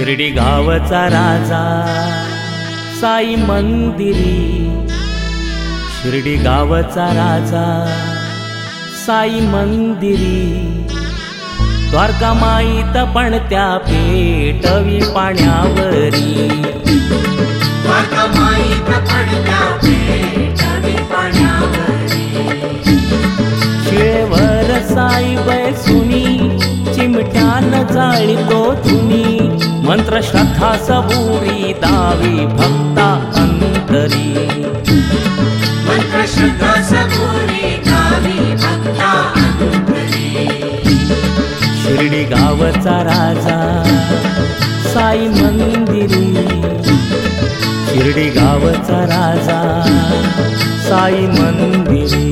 शिर्डी गावचा राजा साई मंदिरी, शिर्डी गावचा राजा साई मंदिरी, द्वारका माईत पणत्या पेटवी पाण्यावरी, द्वारका माईत पणत्या पेटवी पाण्यावरी, शिळेवर साई बैसुनी चिमट्यान जाळीतो धुनी, मंत्र श्रद्धा सबुरी दावी भक्ता अंतरी, मंत्र श्रद्धा सबुरी दावी भक्ता अंतरी, शिर्डी गावचा राजा साई मंदिरी, शिर्डी गावचा राजा साई मंदिरी।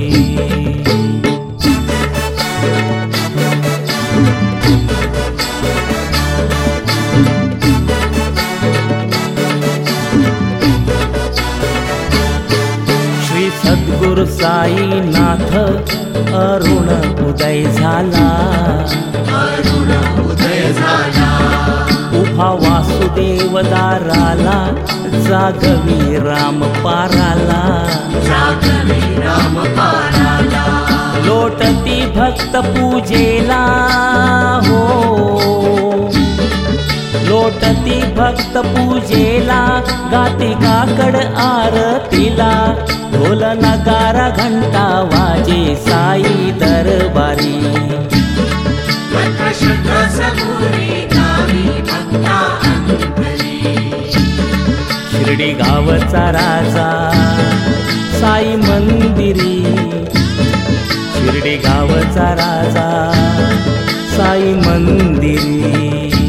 श्री सद्गुरु साईनाथ अरुण उदय झाला, अरुण उदय झाला, उभा वासुदेव दाराला, जागवी राम पाराला, जागवी राम पाराला, लोटती भक्त पूजेला हो, लोटती भक्त पूजेला, गाती काकड आरतीला, ढोल नगारा घंटा वाजे साई दरबारी, मंत्र श्रद्धा सबुरी दावी भक्ता अंतरी, शिर्डी गावचा राजा साई मंदिरी, शिर्डी गावचा राजा साई मंदिरी।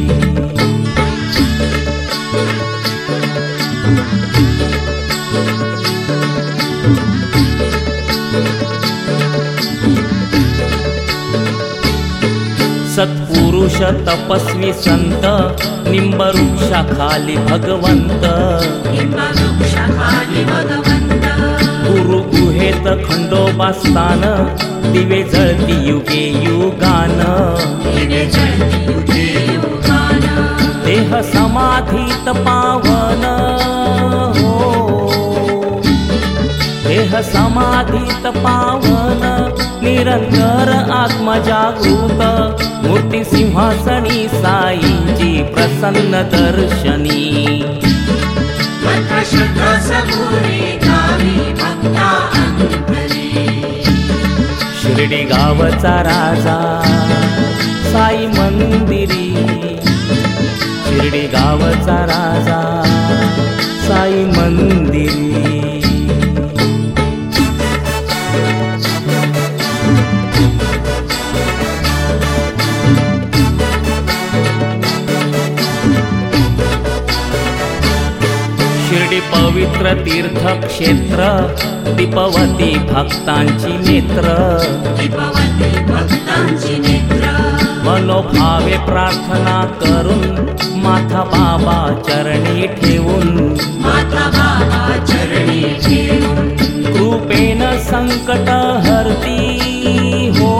सत्पुरुष तपस्वी संत निंबवृक्षाखाली भगवंत, निंबवृक्षाखाली भगवंत, गुरु गुहेत खंडोबा स्थान, दिवे जळती युगे युगान, दिवे जळती युगे युगान, देह समाधीत पावन हो, देह समाधीत पावन, निरंतर आत्मजागृत, मूर्ती सिंहासनी साईंची प्रसन्न दर्शनी, मंत्र श्रद्धा सबुरी दावी भक्ता अंतरी, शिर्डी गावचा राजा साई मंदिरी, शिर्डी गावचा राजा साई मंदिरी। शिर्डी पवित्र तीर्थक्षेत्र, दीपवती भक्तांची नेत्र, दीपवती भक्तांची नेत्र, मनोभावे प्रार्थना करून, माथा बाबा चरणी ठेवून, माता बाबा चरणी ठेवून, कृपेन संकट हरती हो,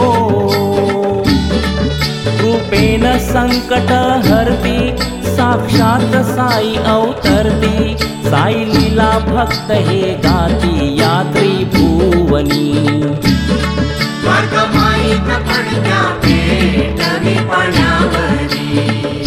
कृपेन संकट हरती, साक्षात साई अवतरती, साई लीला भक्त हे गाती या त्रिभुवनी, द्वारका माईत पणत्या पेटवी पाण्यावरी,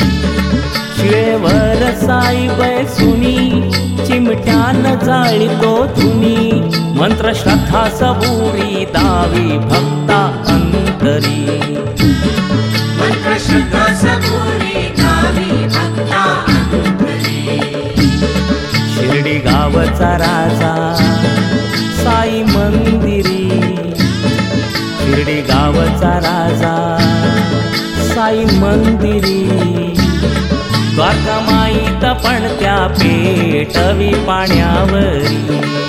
शिळेवर साई बैसुनी चिमट्यान जाळीतो धुनी, मंत्र श्रद्धा सबुरी दावी भक्ता अंतरी, मंत्र श्रद्धा सबुरी दावी भक्ता अंतरी, शिर्डी गावचा राजा साई मंदिरी, शिर्डी गावचा राजा साई मंदिरी, द्वारका माईत पणत्या पेटवी पाण्यावरी।